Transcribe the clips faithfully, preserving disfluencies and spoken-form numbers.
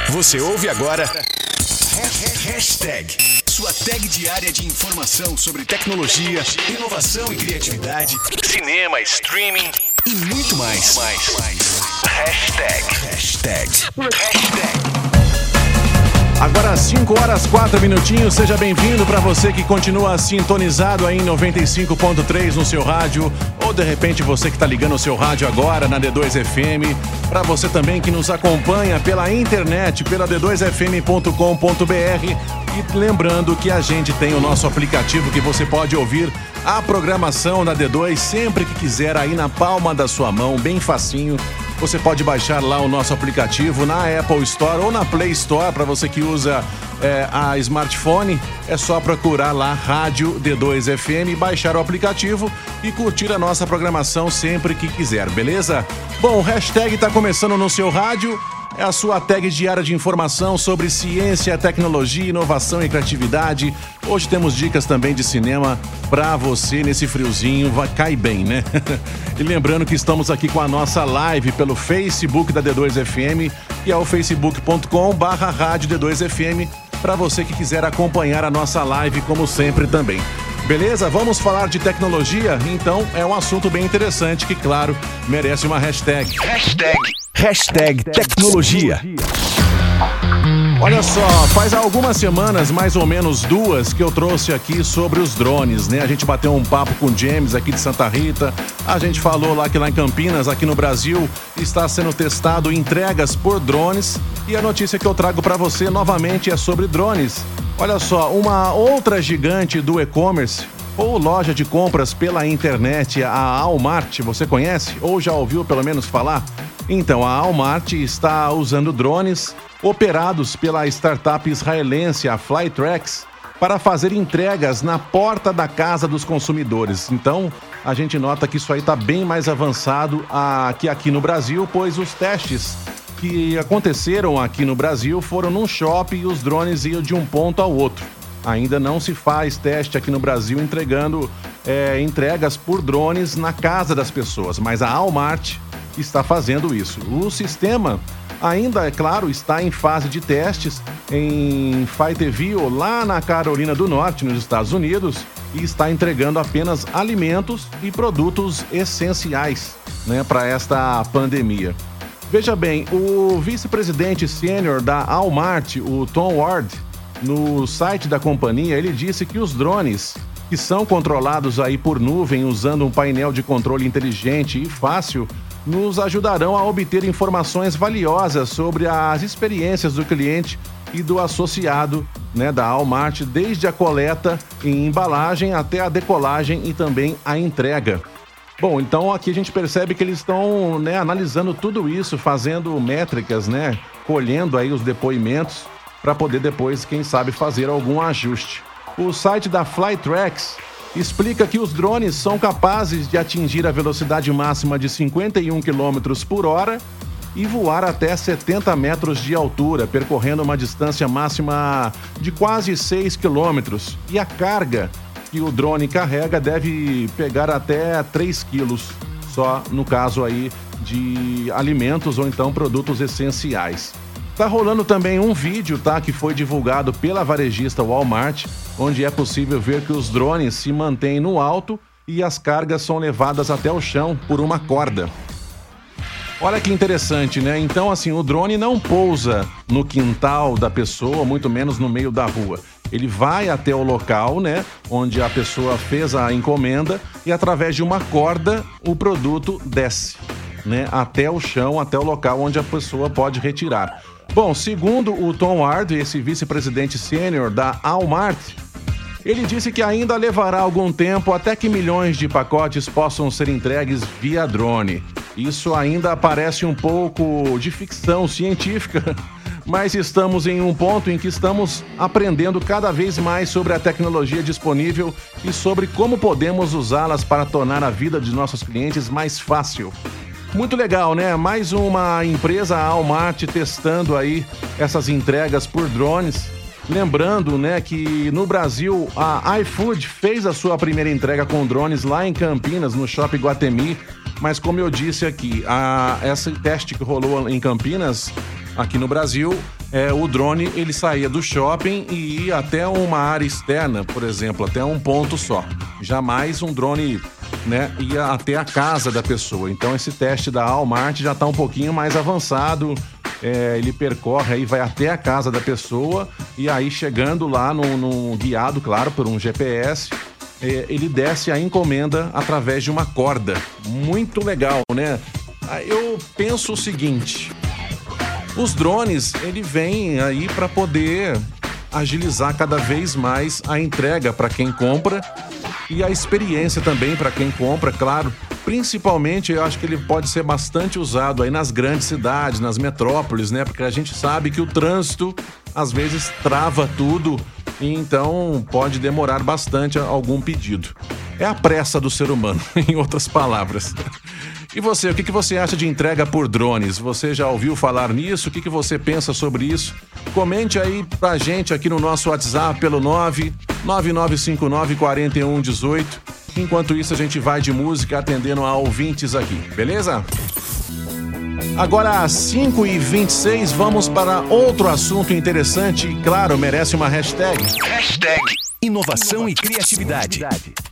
Você ouve agora Hashtag, sua tag diária de informação sobre tecnologia, inovação e criatividade, cinema, streaming e muito mais. Hashtag, hashtag, hashtag. Agora cinco horas, quatro minutinhos, seja bem-vindo para você que continua sintonizado aí em noventa e cinco ponto três no seu rádio, ou de repente você que está ligando o seu rádio agora na D dois F M, para você também que nos acompanha pela internet, pela d dois f m ponto com ponto b r, e lembrando que a gente tem o nosso aplicativo que você pode ouvir a programação da D dois sempre que quiser aí na palma da sua mão, bem facinho. Você pode baixar lá o nosso aplicativo na Apple Store ou na Play Store. Para você que usa é, a smartphone, é só procurar lá Rádio D dois F M, baixar o aplicativo e curtir a nossa programação sempre que quiser, beleza? Bom, o hashtag está começando no seu rádio. É a sua tag diária de informação sobre ciência, tecnologia, inovação e criatividade. Hoje temos dicas também de cinema pra você nesse friozinho, vai cair bem, né? E lembrando que estamos aqui com a nossa live pelo Facebook da D dois F M, que é o facebook ponto com barra rádio D dois F M, para você que quiser acompanhar a nossa live como sempre também. Beleza? Vamos falar de tecnologia? Então é um assunto bem interessante que, claro, merece uma hashtag. Hashtag, hashtag tecnologia. Olha só, faz algumas semanas, mais ou menos duas, que eu trouxe aqui sobre os drones, né? A gente bateu um papo com o James aqui de Santa Rita, a gente falou lá que lá em Campinas, aqui no Brasil, está sendo testado entregas por drones, e a notícia que eu trago para você novamente é sobre drones. Olha só, uma outra gigante do e-commerce, ou loja de compras pela internet, a Walmart, você conhece? Ou já ouviu pelo menos falar? Então, a Walmart está usando drones operados pela startup israelense, a Flytrex, para fazer entregas na porta da casa dos consumidores. Então, a gente nota que isso aí está bem mais avançado que aqui no Brasil, pois os testes que aconteceram aqui no Brasil foram num shopping e os drones iam de um ponto ao outro. Ainda não se faz teste aqui no Brasil entregando é, entregas por drones na casa das pessoas, mas a Walmart está fazendo isso. O sistema ainda, é claro, está em fase de testes em Fayetteville, lá na Carolina do Norte, nos Estados Unidos, e está entregando apenas alimentos e produtos essenciais, né, para esta pandemia. Veja bem, o vice-presidente sênior da Walmart, o Tom Ward, no site da companhia, ele disse que os drones, que são controlados aí por nuvem usando um painel de controle inteligente e fácil, nos ajudarão a obter informações valiosas sobre as experiências do cliente e do associado, né, da Walmart, desde a coleta e embalagem até a decolagem e também a entrega. Bom, então aqui a gente percebe que eles estão, né, analisando tudo isso, fazendo métricas, né, colhendo aí os depoimentos para poder depois, quem sabe, fazer algum ajuste. O site da Flytrex explica que os drones são capazes de atingir a velocidade máxima de cinquenta e um quilômetros por hora e voar até setenta metros de altura, percorrendo uma distância máxima de quase seis quilômetros. E a carga que o drone carrega deve pegar até três quilos, só no caso aí de alimentos ou então produtos essenciais. Tá rolando também um vídeo, tá, que foi divulgado pela varejista Walmart, onde é possível ver que os drones se mantêm no alto e as cargas são levadas até o chão por uma corda. Olha que interessante, né? Então, assim, o drone não pousa no quintal da pessoa, muito menos no meio da rua. Ele vai até o local, né, onde a pessoa fez a encomenda e através de uma corda o produto desce, né, até o chão, até o local onde a pessoa pode retirar. Bom, segundo o Tom Ward, esse vice-presidente sênior da Walmart, ele disse que ainda levará algum tempo até que milhões de pacotes possam ser entregues via drone. Isso ainda parece um pouco de ficção científica, mas estamos em um ponto em que estamos aprendendo cada vez mais sobre a tecnologia disponível e sobre como podemos usá-las para tornar a vida de nossos clientes mais fácil. Muito legal, né? Mais uma empresa, a Walmart, testando aí essas entregas por drones. Lembrando, né, que no Brasil a iFood fez a sua primeira entrega com drones lá em Campinas, no Shopping Guatemi. Mas como eu disse aqui, a, esse teste que rolou em Campinas, aqui no Brasil, é, o drone ele saía do shopping e ia até uma área externa, por exemplo, até um ponto só. Jamais um drone, né, ia até a casa da pessoa. Então esse teste da Walmart já está um pouquinho mais avançado. É, ele percorre aí, vai até a casa da pessoa e aí chegando lá no, no guiado, claro, por um G P S, é, ele desce a encomenda através de uma corda. Muito legal, né? Eu penso o seguinte: os drones, ele vem aí para poder agilizar cada vez mais a entrega para quem compra e a experiência também para quem compra, claro. Principalmente, eu acho que ele pode ser bastante usado aí nas grandes cidades, nas metrópoles, né? Porque a gente sabe que o trânsito, às vezes, trava tudo e então pode demorar bastante algum pedido. É a pressa do ser humano, em outras palavras. E você, o que, que você acha de entrega por drones? Você já ouviu falar nisso? O que, que você pensa sobre isso? Comente aí pra gente aqui no nosso WhatsApp pelo nove nove nove cinco nove quatro um um oito. Enquanto isso, a gente vai de música atendendo a ouvintes aqui, beleza? Agora, às cinco e vinte e seis, vamos para outro assunto interessante e, claro, merece uma hashtag. Hashtag inovação e criatividade.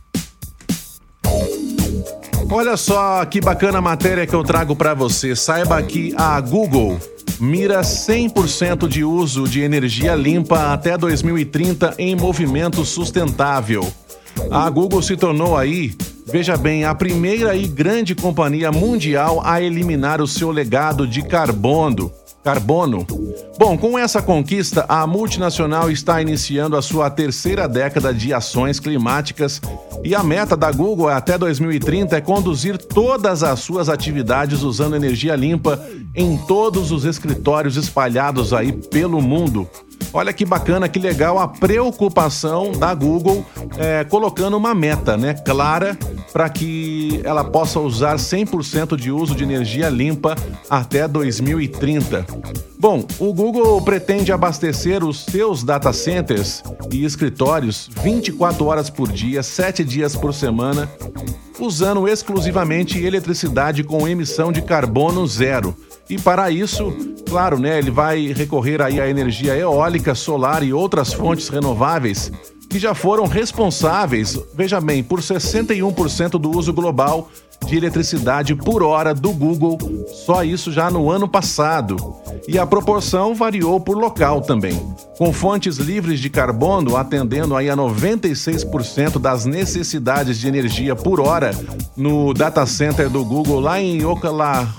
Olha só que bacana a matéria que eu trago para você. Saiba que a Google mira cem por cento de uso de energia limpa até dois mil e trinta em movimento sustentável. A Google se tornou aí, veja bem, a primeira e grande companhia mundial a eliminar o seu legado de carbono. Carbono. Bom, com essa conquista, a multinacional está iniciando a sua terceira década de ações climáticas e a meta da Google até dois mil e trinta é conduzir todas as suas atividades usando energia limpa em todos os escritórios espalhados aí pelo mundo. Olha que bacana, que legal a preocupação da Google é, colocando uma meta, né, clara para que ela possa usar cem por cento de uso de energia limpa até dois mil e trinta. Bom, o Google pretende abastecer os seus data centers e escritórios vinte e quatro horas por dia, sete dias por semana, usando exclusivamente eletricidade com emissão de carbono zero. E para isso, claro, né, ele vai recorrer aí à energia eólica, solar e outras fontes renováveis que já foram responsáveis, veja bem, por sessenta e um por cento do uso global de eletricidade por hora do Google, só isso já no ano passado. E a proporção variou por local também, com fontes livres de carbono atendendo aí a noventa e seis por cento das necessidades de energia por hora no data center do Google lá em Oklahoma,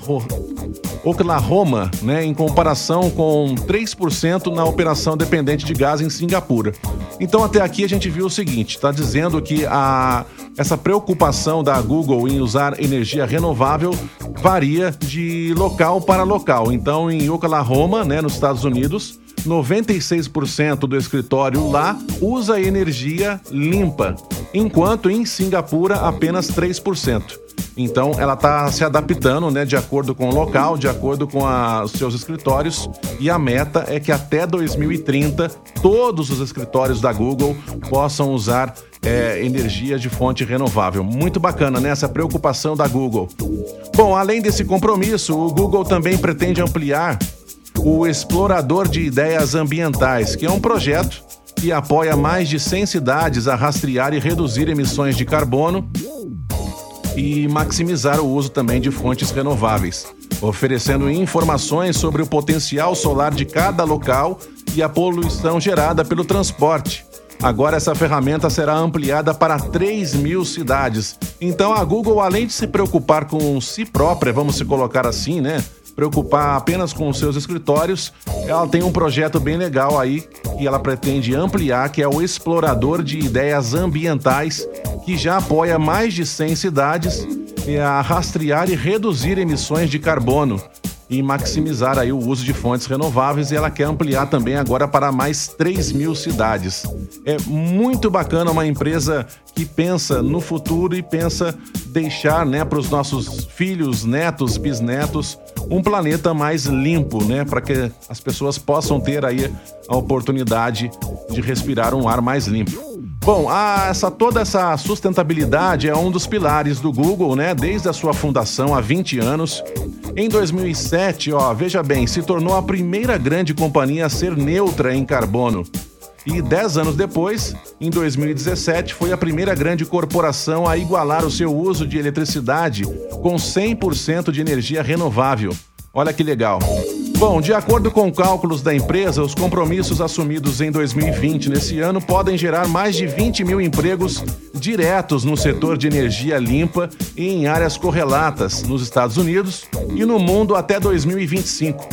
Oklahoma, né, em comparação com três por cento na operação dependente de gás em Singapura. Então até aqui a gente viu o seguinte, está dizendo que a, essa preocupação da Google em usar energia renovável varia de local para local. Então em Oklahoma, né, nos Estados Unidos, noventa e seis por cento do escritório lá usa energia limpa, enquanto em Singapura apenas três por cento. Então ela está se adaptando, né, de acordo com o local, de acordo com a, os seus escritórios, e a meta é que até dois mil e trinta todos os escritórios da Google possam usar é, energia de fonte renovável. Muito bacana, né, essa preocupação da Google. Bom, além desse compromisso, o Google também pretende ampliar o Explorador de Ideias Ambientais, que é um projeto que apoia mais de cem cidades a rastrear e reduzir emissões de carbono e maximizar o uso também de fontes renováveis, oferecendo informações sobre o potencial solar de cada local e a poluição gerada pelo transporte. Agora essa ferramenta será ampliada para três mil cidades. Então a Google, além de se preocupar com si própria, vamos se colocar assim, né? Preocupar apenas com os seus escritórios, ela tem um projeto bem legal aí que ela pretende ampliar, que é o Explorador de Ideias Ambientais, que já apoia mais de cem cidades a rastrear e reduzir emissões de carbono e maximizar aí o uso de fontes renováveis, e ela quer ampliar também agora para mais três mil cidades. É muito bacana, uma empresa que pensa no futuro e pensa deixar, né, para os nossos filhos, netos, bisnetos, um planeta mais limpo, né, para que as pessoas possam ter aí a oportunidade de respirar um ar mais limpo. Bom, a, essa, toda essa sustentabilidade é um dos pilares do Google, né? Desde a sua fundação há vinte anos. Em dois mil e sete, ó, veja bem, se tornou a primeira grande companhia a ser neutra em carbono. E dez anos depois, em dois mil e dezessete, foi a primeira grande corporação a igualar o seu uso de eletricidade com cem por cento de energia renovável. Olha que legal. Bom, de acordo com cálculos da empresa, os compromissos assumidos em dois mil e vinte, nesse ano, podem gerar mais de vinte mil empregos diretos no setor de energia limpa e em áreas correlatas nos Estados Unidos e no mundo até dois mil e vinte e cinco.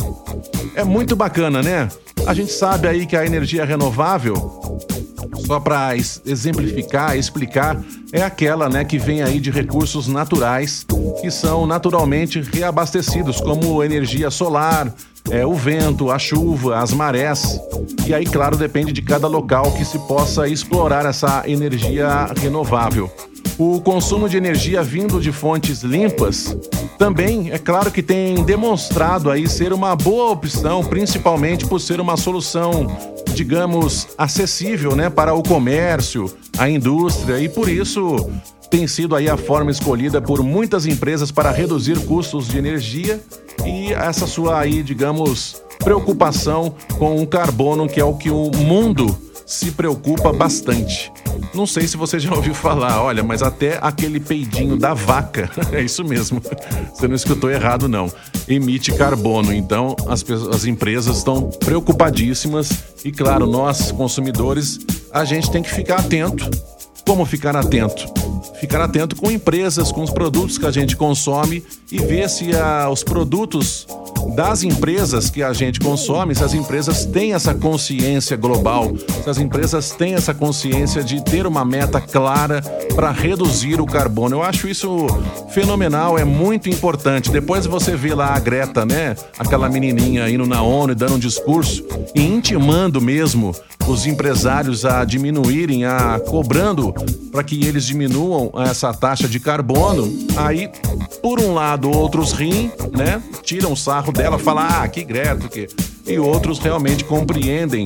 É muito bacana, né? A gente sabe aí que a energia renovável, só para exemplificar, explicar, é aquela, né, que vem aí de recursos naturais que são naturalmente reabastecidos, como energia solar, é, o vento, a chuva, as marés. E aí, claro, depende de cada local que se possa explorar essa energia renovável. O consumo de energia vindo de fontes limpas também, é claro que tem demonstrado aí ser uma boa opção, principalmente por ser uma solução, digamos, acessível, né, para o comércio, a indústria, e por isso tem sido aí a forma escolhida por muitas empresas para reduzir custos de energia e essa sua aí, digamos, preocupação com o carbono, que é o que o mundo se preocupa bastante. Não sei se você já ouviu falar, olha, mas até aquele peidinho da vaca, é isso mesmo, você não escutou errado não, emite carbono. Então as, as empresas estão preocupadíssimas e, claro, nós consumidores, a gente tem que ficar atento. Como ficar atento? Ficar atento com empresas, com os produtos que a gente consome e ver se a, os produtos das empresas que a gente consome, se as empresas têm essa consciência global, se as empresas têm essa consciência de ter uma meta clara para reduzir o carbono. Eu acho isso fenomenal, é muito importante. Depois você vê lá a Greta, né? Aquela menininha indo na ONU, dando um discurso e intimando mesmo os empresários a diminuírem, a cobrando para que eles diminuam essa taxa de carbono. Aí, por um lado, outros riem, né? Tiram o sarro dela, falam, ah, que Greta, que... E outros realmente compreendem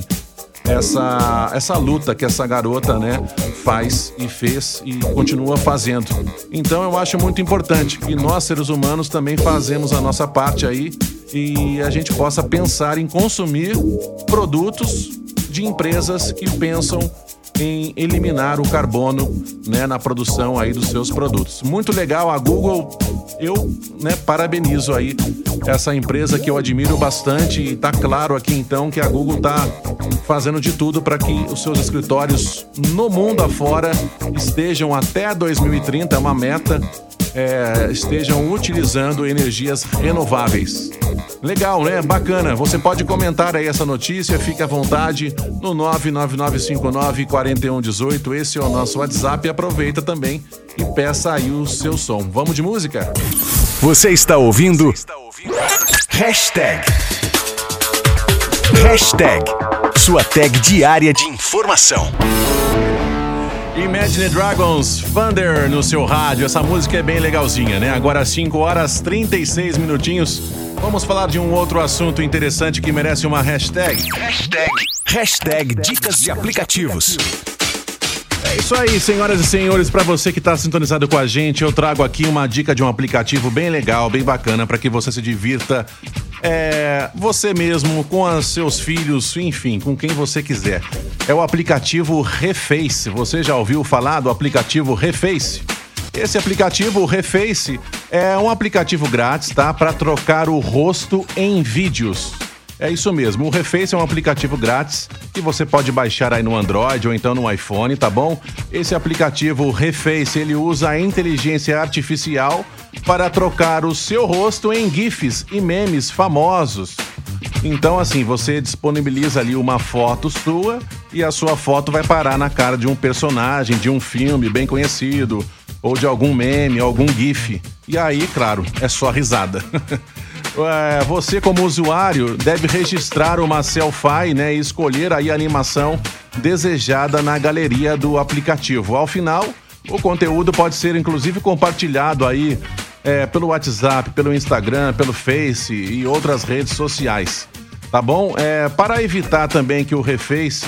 essa, essa luta que essa garota, né, faz e fez e continua fazendo. Então eu acho muito importante que nós, seres humanos, também fazemos a nossa parte aí e a gente possa pensar em consumir produtos de empresas que pensam em eliminar o carbono, né, na produção aí dos seus produtos. Muito legal a Google, eu, né, parabenizo aí essa empresa que eu admiro bastante e tá claro aqui então que a Google tá fazendo de tudo para que os seus escritórios no mundo afora estejam até dois mil e trinta, é uma meta, é, estejam utilizando energias renováveis. Legal, né? Bacana. Você pode comentar aí essa notícia, fique à vontade no nove nove nove cinco nove quatro um um oito. Esse é o nosso WhatsApp. Aproveita também e peça aí o seu som. Vamos de música? Você está ouvindo? Você está ouvindo? Hashtag. Hashtag. Sua tag diária de informação. Imagine Dragons, Thunder no seu rádio. Essa música é bem legalzinha, né? Agora cinco horas e trinta e seis minutinhos. Vamos falar de um outro assunto interessante que merece uma hashtag. Hashtag. Hashtag dicas de aplicativos. É isso aí, senhoras e senhores. Para você que está sintonizado com a gente, eu trago aqui uma dica de um aplicativo bem legal, bem bacana, para que você se divirta. É, você mesmo, com os seus filhos, enfim, com quem você quiser. É o aplicativo Reface. Você já ouviu falar do aplicativo Reface? Esse aplicativo, o Reface, é um aplicativo grátis, tá? Para trocar o rosto em vídeos. É isso mesmo, o Reface é um aplicativo grátis que você pode baixar aí no Android ou então no iPhone, tá bom? Esse aplicativo Reface, ele usa a inteligência artificial para trocar o seu rosto em GIFs e memes famosos. Então, assim, você disponibiliza ali uma foto sua e a sua foto vai parar na cara de um personagem, de um filme bem conhecido, ou de algum meme, algum GIF. E aí, claro, é só risada. Você, como usuário, deve registrar uma selfie, né, e escolher aí a animação desejada na galeria do aplicativo. Ao final, o conteúdo pode ser, inclusive, compartilhado aí é, pelo WhatsApp, pelo Instagram, pelo Face e outras redes sociais. Tá bom? É, para evitar também que o Reface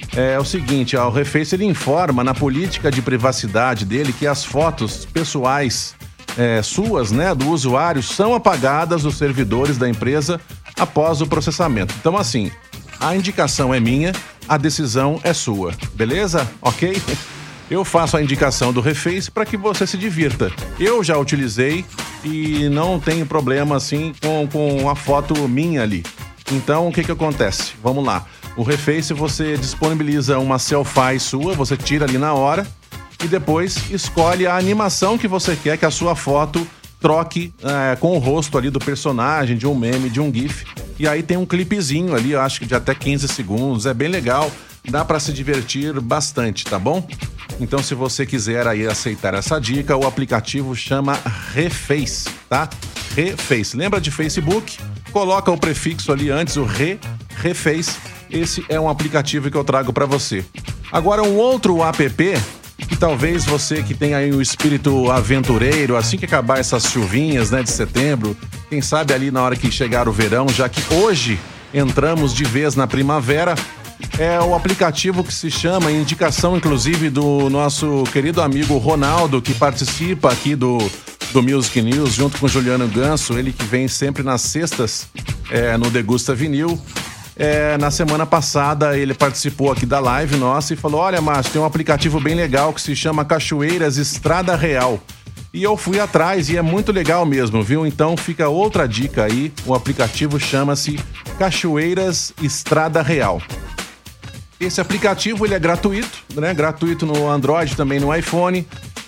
É o seguinte, ó, o Reface ele informa na política de privacidade dele que as fotos pessoais é, suas, né, do usuário são apagadas dos servidores da empresa após o processamento. Então, assim, a indicação é minha, a decisão é sua, beleza? Ok? Eu faço a indicação do Reface para que você se divirta. Eu já utilizei e não tenho problema assim com, com a foto minha ali. Então, o que que acontece? Vamos lá. O Reface, você disponibiliza uma selfie sua, você tira ali na hora e depois escolhe a animação que você quer que a sua foto troque é, com o rosto ali do personagem, de um meme, de um gif. E aí tem um clipezinho ali, eu acho que de até quinze segundos, é bem legal, dá para se divertir bastante, tá bom? Então, se você quiser aí aceitar essa dica, o aplicativo chama Reface, tá? Reface. Lembra de Facebook? Coloca o prefixo ali antes, o Re, Reface. Esse é um aplicativo que eu trago para você. Agora, um outro app que talvez você que tem aí o espírito aventureiro, assim que acabar essas chuvinhas, né, de setembro, quem sabe ali na hora que chegar o verão, já que hoje entramos de vez na primavera, é o aplicativo que se chama, indicação inclusive do nosso querido amigo Ronaldo, que participa aqui do, do Music News, junto com Juliano Ganso, ele que vem sempre nas sextas é, no Degusta Vinil. É, na semana passada ele participou aqui da live nossa e falou: olha, Márcio, tem um aplicativo bem legal que se chama Cachoeiras Estrada Real. E eu fui atrás e é muito legal mesmo, viu? Então fica outra dica aí, o aplicativo chama-se Cachoeiras Estrada Real. Esse aplicativo ele é gratuito, né? Gratuito no Android, também no iPhone.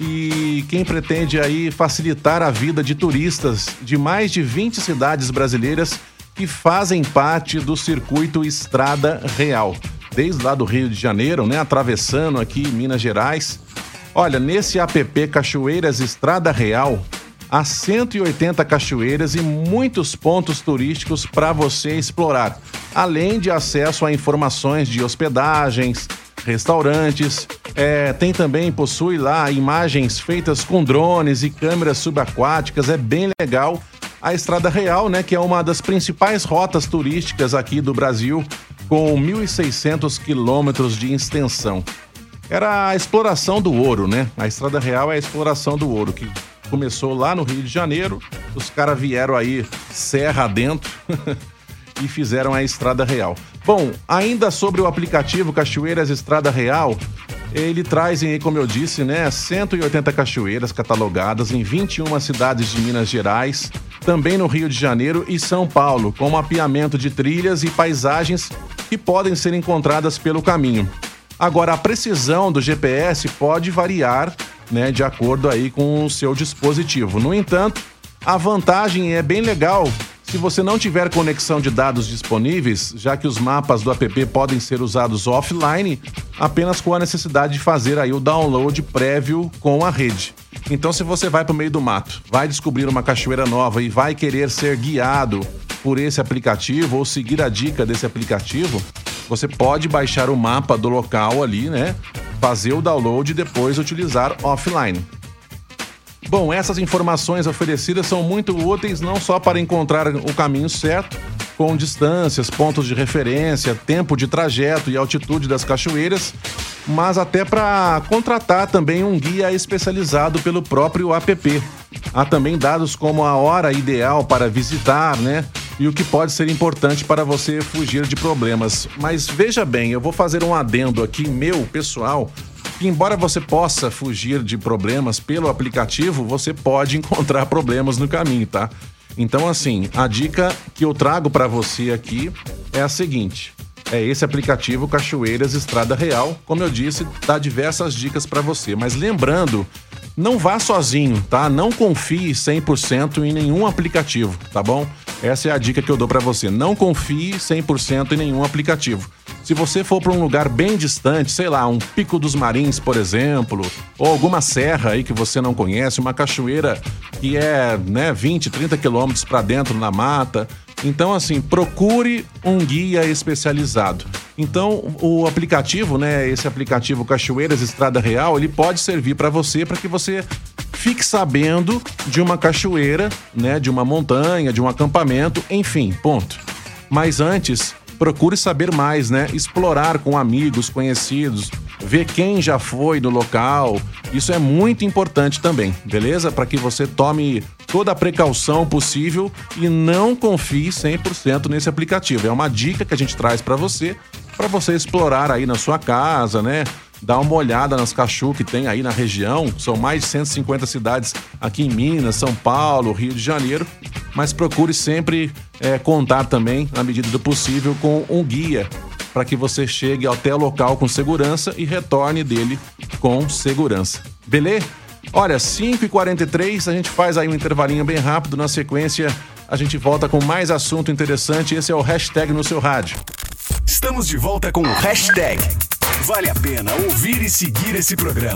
E quem pretende aí facilitar a vida de turistas de mais de vinte cidades brasileiras que fazem parte do circuito Estrada Real. Desde lá do Rio de Janeiro, né? Atravessando aqui Minas Gerais. Olha, nesse app Cachoeiras Estrada Real, há cento e oitenta cachoeiras e muitos pontos turísticos para você explorar, além de acesso a informações de hospedagens, restaurantes, é, tem também, possui lá imagens feitas com drones e câmeras subaquáticas, é bem legal. A Estrada Real, né, que é uma das principais rotas turísticas aqui do Brasil, com mil e seiscentos quilômetros de extensão. Era a exploração do ouro, né? A Estrada Real é a exploração do ouro, que começou lá no Rio de Janeiro, os caras vieram aí serra dentro e fizeram a Estrada Real. Bom, ainda sobre o aplicativo Cachoeiras Estrada Real, ele traz, como eu disse, né, cento e oitenta cachoeiras catalogadas em vinte e uma cidades de Minas Gerais, também no Rio de Janeiro e São Paulo, com mapeamento de trilhas e paisagens que podem ser encontradas pelo caminho. Agora, a precisão do G P S pode variar, né, de acordo aí com o seu dispositivo. No entanto, a vantagem é bem legal se você não tiver conexão de dados disponíveis, já que os mapas do app podem ser usados offline, apenas com a necessidade de fazer aí o download prévio com a rede. Então, se você vai para o meio do mato, vai descobrir uma cachoeira nova e vai querer ser guiado por esse aplicativo ou seguir a dica desse aplicativo, você pode baixar o mapa do local ali, né? Fazer o download e depois utilizar offline. Bom, essas informações oferecidas são muito úteis não só para encontrar o caminho certo, com distâncias, pontos de referência, tempo de trajeto e altitude das cachoeiras, mas até para contratar também um guia especializado pelo próprio app. Há também dados como a hora ideal para visitar, né? E o que pode ser importante para você fugir de problemas. Mas veja bem, eu vou fazer um adendo aqui, meu, pessoal, que embora você possa fugir de problemas pelo aplicativo, você pode encontrar problemas no caminho, tá? Então, assim, a dica que eu trago para você aqui é a seguinte: é esse aplicativo Cachoeiras Estrada Real. Como eu disse, dá diversas dicas para você, mas lembrando, não vá sozinho, tá? Não confie cem por cento em nenhum aplicativo, tá bom? Essa é a dica que eu dou para você. Não confie cem por cento em nenhum aplicativo. Se você for para um lugar bem distante, sei lá, um Pico dos Marins, por exemplo, ou alguma serra aí que você não conhece, uma cachoeira que é, né, vinte, trinta quilômetros para dentro na mata. Então, assim, procure um guia especializado. Então, o aplicativo, né, esse aplicativo Cachoeiras Estrada Real, ele pode servir para você, para que você fique sabendo de uma cachoeira, né, de uma montanha, de um acampamento, enfim, ponto. Mas antes, procure saber mais, né? Explorar com amigos, conhecidos, ver quem já foi no local. Isso é muito importante também, beleza? Para que você tome toda a precaução possível e não confie cem por cento nesse aplicativo. É uma dica que a gente traz para você, para você explorar aí na sua casa, né? Dá uma olhada nas cachorros que tem aí na região. São mais de cento e cinquenta cidades aqui em Minas, São Paulo, Rio de Janeiro. Mas procure sempre é, contar também, na medida do possível, com um guia para que você chegue até o local com segurança e retorne dele com segurança. Beleza? Olha, cinco e quarenta e três, a gente faz aí um intervalinho bem rápido. Na sequência, a gente volta com mais assunto interessante. Esse é o Hashtag no seu rádio. Estamos de volta com o Hashtag. Vale a pena ouvir e seguir esse programa.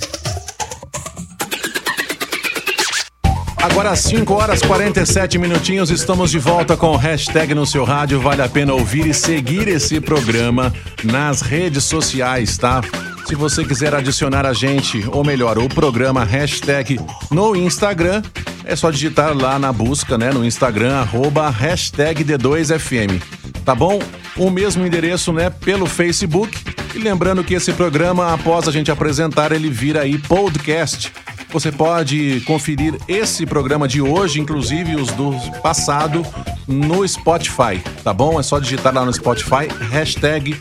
Agora cinco horas e quarenta e sete minutinhos, estamos de volta com o Hashtag no seu rádio. Vale a pena ouvir e seguir esse programa nas redes sociais, tá? Se você quiser adicionar a gente, ou melhor, o programa Hashtag no Instagram, é só digitar lá na busca, né, no Instagram, arroba hashtag D dois F M, tá bom? O mesmo endereço, né, pelo Facebook. E lembrando que esse programa, após a gente apresentar, ele vira aí podcast. Você pode conferir esse programa de hoje, inclusive os do passado, no Spotify, tá bom? É só digitar lá no Spotify, hashtag,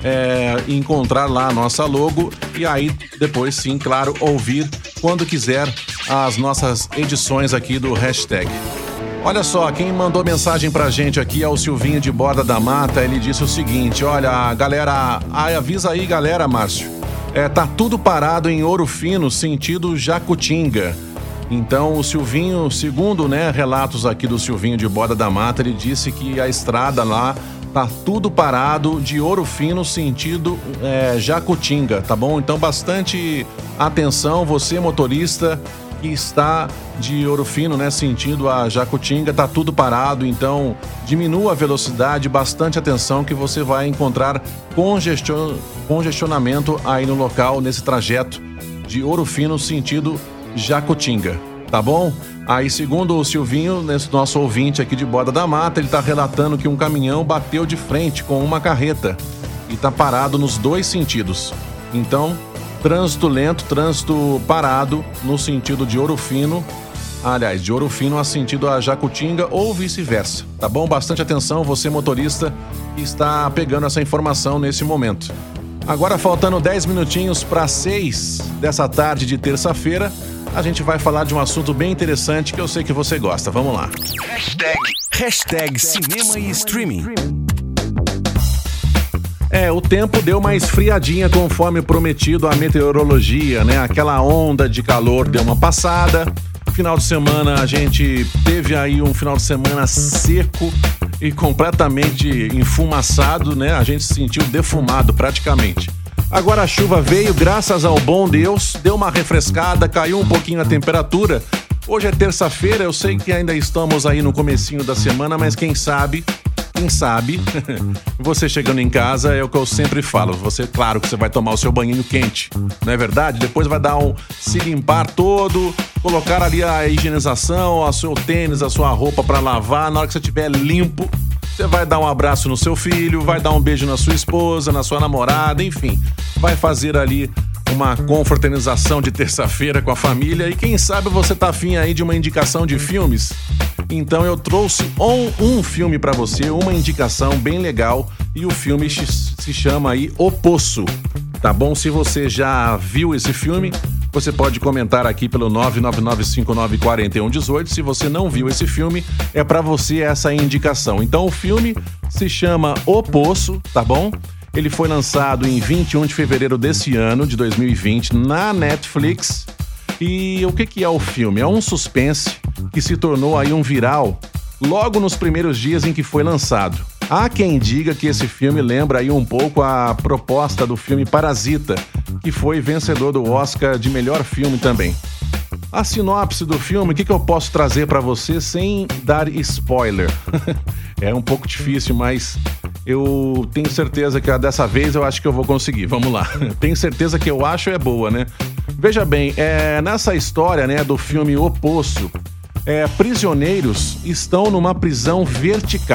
é, encontrar lá a nossa logo e aí depois, sim, claro, ouvir quando quiser as nossas edições aqui do Hashtag. Olha só, quem mandou mensagem pra gente aqui é o Silvinho de Borda da Mata. Ele disse o seguinte: olha, galera, avisa aí, galera, Márcio. É, tá tudo parado em Ouro Fino, sentido Jacutinga. Então, o Silvinho, segundo, né, relatos aqui do Silvinho de Borda da Mata, ele disse que a estrada lá tá tudo parado de Ouro Fino, sentido é, Jacutinga, tá bom? Então, bastante atenção, você motorista que está de Ouro Fino, né, sentindo a Jacutinga, tá tudo parado, então diminua a velocidade, bastante atenção que você vai encontrar congestion... congestionamento aí no local, nesse trajeto de Ouro Fino, sentido Jacutinga, tá bom? Aí, segundo o Silvinho, nesse nosso ouvinte aqui de Borda da Mata, ele tá relatando que um caminhão bateu de frente com uma carreta e tá parado nos dois sentidos. Então, trânsito lento, trânsito parado no sentido de Ouro Fino, aliás, de Ouro Fino a sentido a Jacutinga ou vice-versa, tá bom? Bastante atenção, você motorista que está pegando essa informação nesse momento. Agora, faltando dez minutinhos para seis dessa tarde de terça-feira, a gente vai falar de um assunto bem interessante que eu sei que você gosta. Vamos lá. Hashtag, hashtag Cinema e Streaming. É, o tempo deu uma esfriadinha conforme prometido a meteorologia, né? Aquela onda de calor deu uma passada. Final de semana a gente teve aí um final de semana seco e completamente enfumaçado, né? A gente se sentiu defumado praticamente. Agora a chuva veio, graças ao bom Deus, deu uma refrescada, caiu um pouquinho a temperatura. Hoje é terça-feira, eu sei que ainda estamos aí no comecinho da semana, mas quem sabe... Quem sabe, você chegando em casa é o que eu sempre falo. Você, claro que você vai tomar o seu banhinho quente, não é verdade? Depois vai dar um se limpar todo, colocar ali a higienização, o seu tênis, a sua roupa para lavar. Na hora que você estiver limpo, você vai dar um abraço no seu filho, vai dar um beijo na sua esposa, na sua namorada, enfim. Vai fazer ali uma confraternização de terça-feira com a família. E quem sabe você tá afim aí de uma indicação de filmes? Então eu trouxe um, um filme pra você, uma indicação bem legal, e o filme se chama aí O Poço, tá bom? Se você já viu esse filme, você pode comentar aqui pelo nove nove nove cinco nove quatro um um oito. Se você não viu esse filme, é pra você essa indicação. Então o filme se chama O Poço, tá bom? Ele foi lançado em vinte e um de fevereiro desse ano, de dois mil e vinte, na Netflix. E o que que é o filme? É um suspense que se tornou aí um viral logo nos primeiros dias em que foi lançado. Há quem diga que esse filme lembra aí um pouco a proposta do filme Parasita, que foi vencedor do Oscar de melhor filme também. A sinopse do filme, o que que eu posso trazer para você sem dar spoiler? É um pouco difícil, mas eu tenho certeza que dessa vez eu acho que eu vou conseguir. Vamos lá. Tenho certeza que eu acho é boa, né? Veja bem, é, nessa história, né, do filme O Poço, é, prisioneiros estão numa prisão vertical.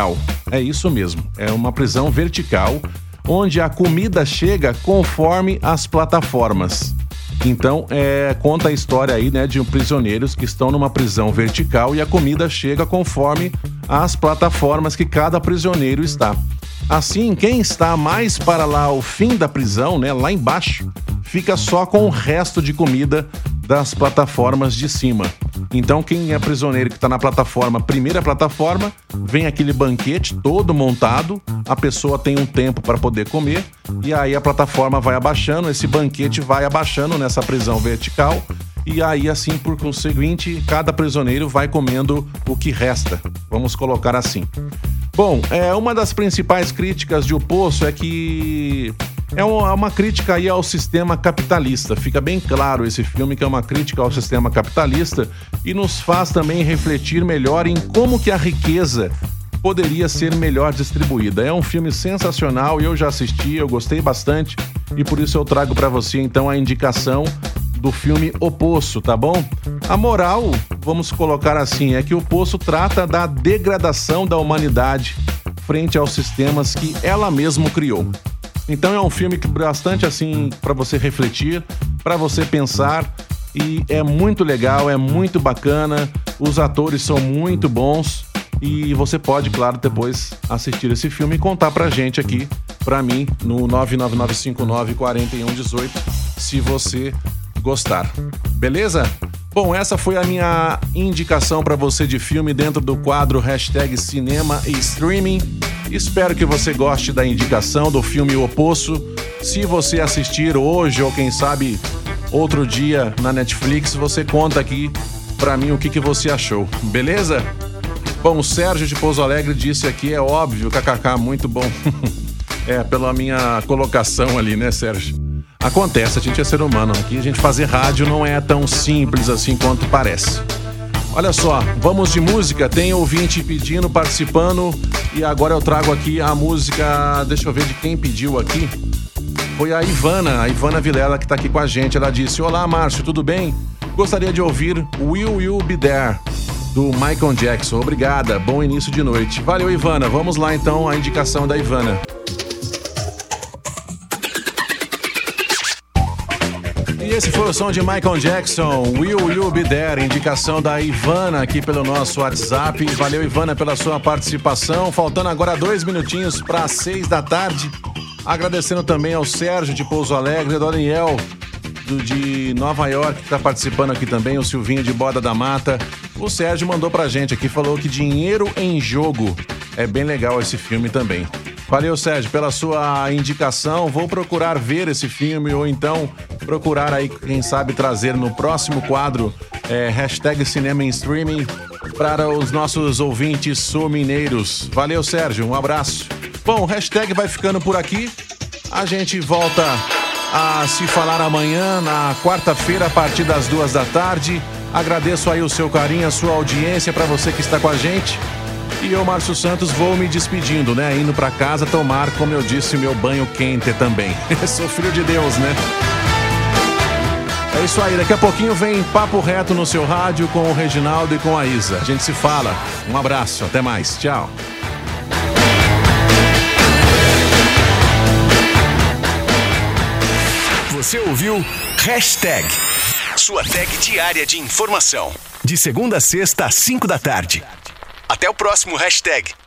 É isso mesmo, é uma prisão vertical, onde a comida chega conforme as plataformas. Então, é, conta a história aí, né, de um prisioneiros que estão numa prisão vertical e a comida chega conforme as plataformas que cada prisioneiro está. Assim, quem está mais para lá o fim da prisão, né, lá embaixo, fica só com o resto de comida das plataformas de cima. Então, quem é prisioneiro que está na plataforma, primeira plataforma, vem aquele banquete todo montado, a pessoa tem um tempo para poder comer, e aí a plataforma vai abaixando, esse banquete vai abaixando nessa prisão vertical, e aí, assim, por conseguinte, cada prisioneiro vai comendo o que resta. Vamos colocar assim. Bom, é, uma das principais críticas de O Poço é que é uma, uma crítica aí ao sistema capitalista. Fica bem claro esse filme que é uma crítica ao sistema capitalista e nos faz também refletir melhor em como que a riqueza poderia ser melhor distribuída. É um filme sensacional e eu já assisti, eu gostei bastante e por isso eu trago para você então a indicação do filme O Poço, tá bom? A moral, vamos colocar assim, é que O Poço trata da degradação da humanidade frente aos sistemas que ela mesma criou. Então é um filme que bastante assim para você refletir, para você pensar e é muito legal, é muito bacana, os atores são muito bons e você pode, claro, depois assistir esse filme e contar pra gente aqui, pra mim, no nove nove nove cinco nove quatro um um oito, se você gostar. Beleza? Bom, essa foi a minha indicação para você de filme dentro do quadro hashtag Cinema e Streaming. Espero que você goste da indicação do filme O Poço. Se você assistir hoje ou quem sabe outro dia na Netflix, você conta aqui para mim o que, que você achou. Beleza? Bom, o Sérgio de Pouso Alegre disse aqui, é óbvio, kkk, muito bom. É, pela minha colocação ali, né, Sérgio? Acontece, a gente é ser humano. Aqui a gente fazer rádio não é tão simples assim quanto parece. Olha só, vamos de música. Tem ouvinte pedindo, participando. E agora eu trago aqui a música. Deixa eu ver de quem pediu aqui. Foi a Ivana, a Ivana Vilela que tá aqui com a gente. Ela disse: olá, Márcio, tudo bem? Gostaria de ouvir Will You Be There, do Michael Jackson. Obrigada, bom início de noite. Valeu, Ivana. Vamos lá então, a indicação da Ivana. E esse foi o som de Michael Jackson, Will You Be There, indicação da Ivana aqui pelo nosso WhatsApp. Valeu, Ivana, pela sua participação. Faltando agora dois minutinhos para seis da tarde. Agradecendo também ao Sérgio de Pouso Alegre, ao Daniel do, de Nova York, que está participando aqui também, o Silvinho de Boda da Mata. O Sérgio mandou pra gente aqui, falou que Dinheiro em Jogo. É bem legal esse filme também. Valeu, Sérgio, pela sua indicação. Vou procurar ver esse filme ou então procurar aí, quem sabe, trazer no próximo quadro é, hashtag Cinema em Streaming para os nossos ouvintes sul-mineiros. Valeu, Sérgio, um abraço. Bom, o hashtag vai ficando por aqui. A gente volta a se falar amanhã, na quarta-feira, a partir das duas da tarde. Agradeço aí o seu carinho, a sua audiência, para você que está com a gente. E eu, Márcio Santos, vou me despedindo, né? Indo pra casa tomar, como eu disse, o meu banho quente também. Sou filho de Deus, né? É isso aí, daqui a pouquinho vem Papo Reto no seu rádio com o Reginaldo e com a Isa. A gente se fala. Um abraço, até mais. Tchau. Você ouviu Hashtag, sua tag diária de informação. De segunda a sexta às cinco da tarde. Até o próximo Hashtag.